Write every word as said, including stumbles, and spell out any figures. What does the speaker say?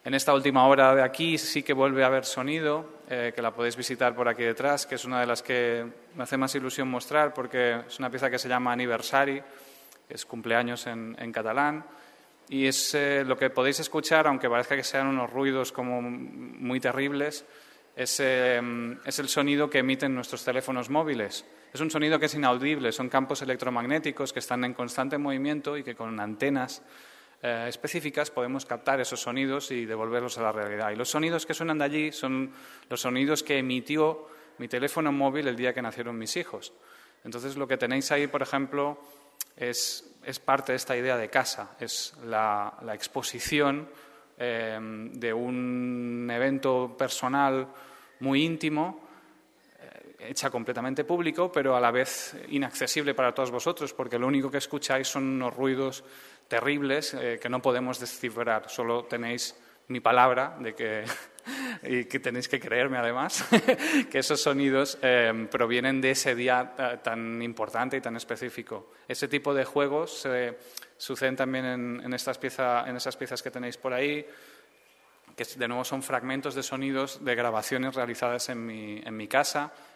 En esta última obra de aquí sí que vuelve a haber sonido, eh, que la podéis visitar por aquí detrás, que es una de las que me hace más ilusión mostrar porque es una pieza que se llama Aniversari, que es cumpleaños en, en catalán, y es eh, lo que podéis escuchar, aunque parezca que sean unos ruidos como muy terribles, es, eh, es el sonido que emiten nuestros teléfonos móviles. Es un sonido que es inaudible, son campos electromagnéticos que están en constante movimiento y que con antenas eh, específicas podemos captar esos sonidos y devolverlos a la realidad. Y los sonidos que suenan de allí son los sonidos que emitió mi teléfono móvil el día que nacieron mis hijos. Entonces, lo que tenéis ahí, por ejemplo, es, es parte de esta idea de casa, es la, la exposición eh, de un evento personal muy íntimo, hecha completamente público, pero a la vez inaccesible para todos vosotros, porque lo único que escucháis son unos ruidos terribles eh, que no podemos descifrar. Solo tenéis mi palabra de que, y que tenéis que creerme además, que esos sonidos eh, provienen de ese día eh, tan importante y tan específico. Ese tipo de juegos eh, suceden también en, en, estas pieza, en esas piezas que tenéis por ahí, que de nuevo son fragmentos de sonidos de grabaciones realizadas en mi, en mi casa,